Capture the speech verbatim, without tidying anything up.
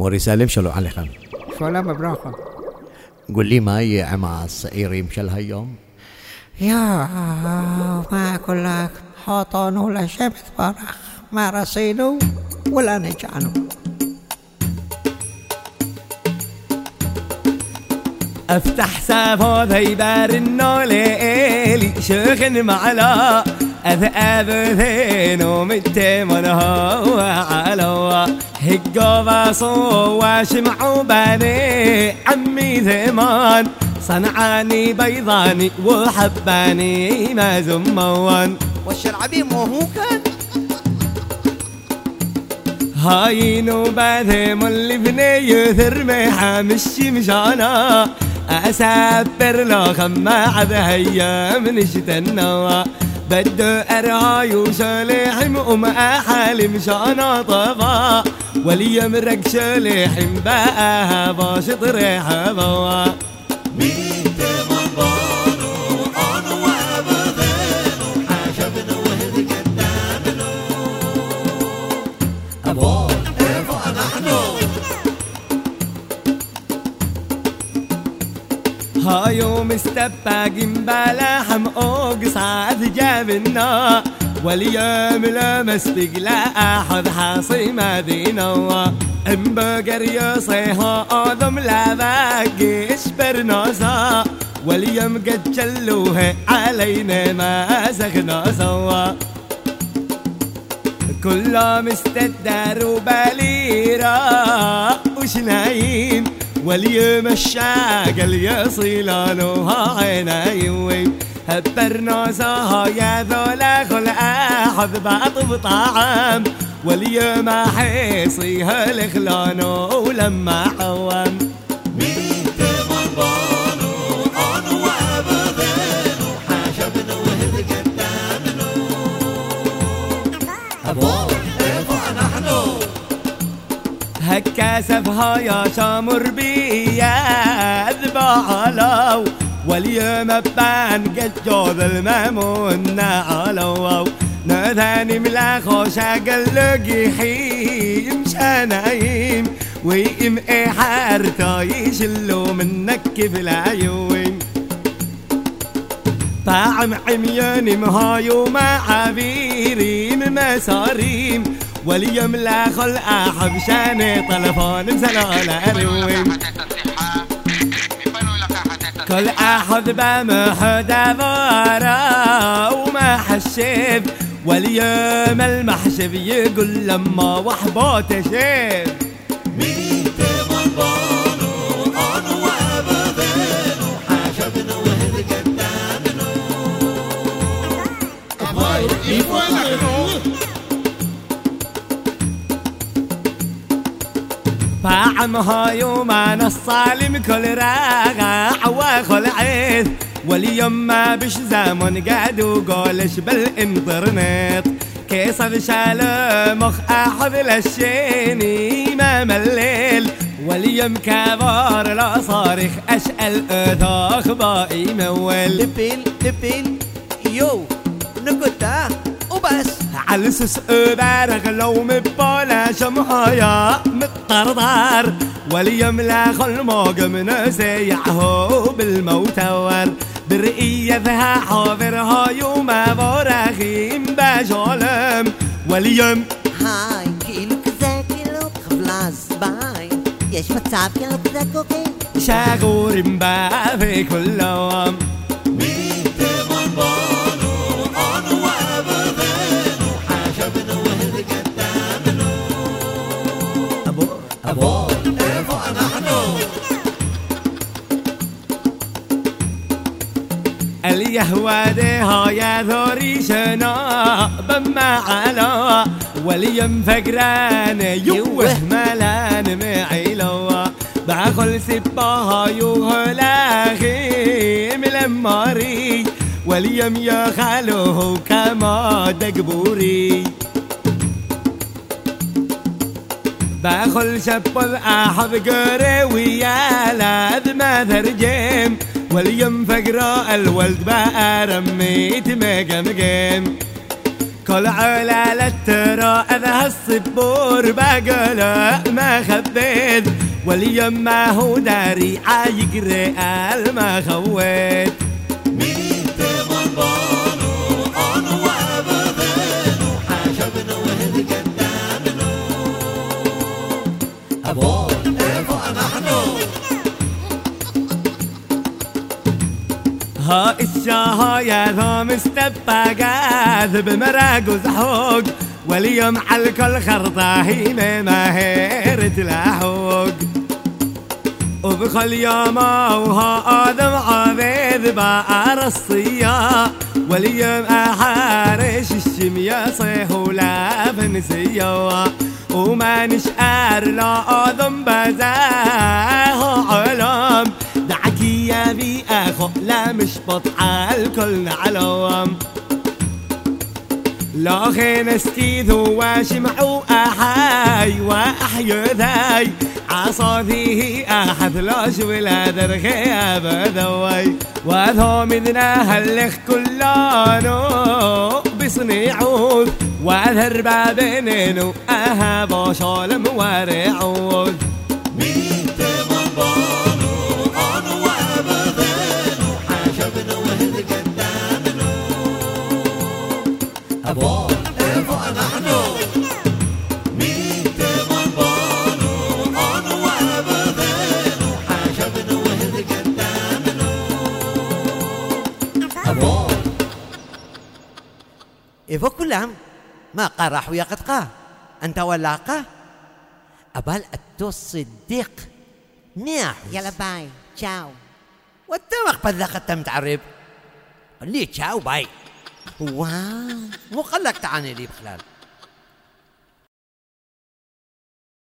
موري سالم شلو عليكم؟ سلام براخة. قول لي ما هي عما الصعير يمشل هاليوم؟ يا ما أقول لك حاطان ولا شبت برخ ما رصيدو ولا نجانو. افتح سافو ذيبار النوليلي شيخن معلا اذهب ذينو متمن هو علوا هقو باصو واشمعوا بني عمي ثمان صنعاني بيضاني وحباني ما زموان والشرعبي مو هو كان هاي نوباتهم اللي بني يثر محامشي مشانا أسافر له خماعة بهيا من شتنا بدو أرهاي وشاليحم وما حالي مشانا طفا ولي مرق شاليحم بقاها باشط ريحة ضوا ميت من بانو أنا وأبذانو حاشبنا وهذ قدامنا أبو إيفا نحن هايو مستباقين بلاحم اوقص عاد جابنا واليوم لا مسبق لا احد حاصي مدينة ام بقر يصيها ادم لا باقي اشبرنا واليوم قد جلوه علينا ما سخنا سوا كله مستدار وبليرة وش نايم واليوم الشاقل يصيلانوها عينايوي هبرنا ساها يا ذولا خل احد باطب طعام واليوم حيصيها الخلانو ولما حوام ميت من بانو أنا وأبذانو حاشبنا وهذ قدامنا أبو إيفا نحن هكا سفها يا شامر بيا ذبالو واليوم بان قد جوذ المامون علو نذاني ملاخو شاقل لقيحيم شانايم ويم اي حارتا يشلو منك كيف العيوين طعم عمياني مهايو مع عبيري مساريم واليوم لا خل احب شاني طلفون مسلال اروين كل احد بمحد ضارا وما حشيب واليوم المحشب يقول لما وحبوت شيب ميت من بانو أنا وأبذانو حاشبنا وهذ قدامنا أبو إيفا نحن فعمها يوم انا الصالم كل راغع وخل عيث واليوم ما بش زمن قاعد وقولش بالانترنت كيصد شال مخ احد للشيني ما مليل واليوم كبار لا صارخ اشقل اذاخ باقي مول لبين لبين يو نقطة وبس علسس بارغ لو مبالا شمهايا متطردار واليوم لا خل موقم نسيعه بالموتور برئية ذها حاضرها يوم بارخيم بجالم واليوم هاي كيلو كذا كيلو خبلاز باي يش متعب كيلو كذا كوكي شاغور مبا في كل يوم ميت من بانو أنا وأبذانو حاشبنا وهذ قدامنا أبو أبو إيفا نحن اليهوى ديها يا ذوري شنا بما على واليم فقران يوه ملان معيلوا باخل سباها يوهلاخي ملماري واليم يا خالوه كما دقبوري باخل شبض احد قروي يا لاذ ما ترجم واليم فقراء الولد بقى رميت مقمقم كل علالة ترى أنا هالصبور بقلق ما خبيت واليوم ما هو داري عيقري ما خويت ميت منبانو أنا وأبدانو حاجبنا وهد قدامنا أبو إيفو نحنو ها الشهايا ذا مستبقات بمراق وزحوق واليوم على الكل خرطاهي ماهر تلاحوق وبخل يوم وها آدم عبيد بقر الصيا واليوم أحارش الشمية صيح ولا بنسيا وما نشقر لا آدم بزاه علم دعكي يا بي أخو لا مش بطع الكل نعلم لا خين استيذ واشمعوا أحاي وأحيو ذاي عصاذيه أحد لاش ولا درخي أبدوي وذو مدنا هلخ كلانو بصنيعود وذهر بابنينو أهب شالم ورعود ميت منبانو أنا وأبدانو حاجبنا وهد قدامنا أبو إيفو نحنو ميت منبانو أنا وأبدانو حاجبنا وهد قدامنا أبو إيفو كلهم ما قرح ويا قد قاه أنت ولاقه أبال أتو الصديق نيح يلا باي تشاو والتمخ بذاك التم تعرب ليه تشاو باي واو مو قلك تعني لي بخلال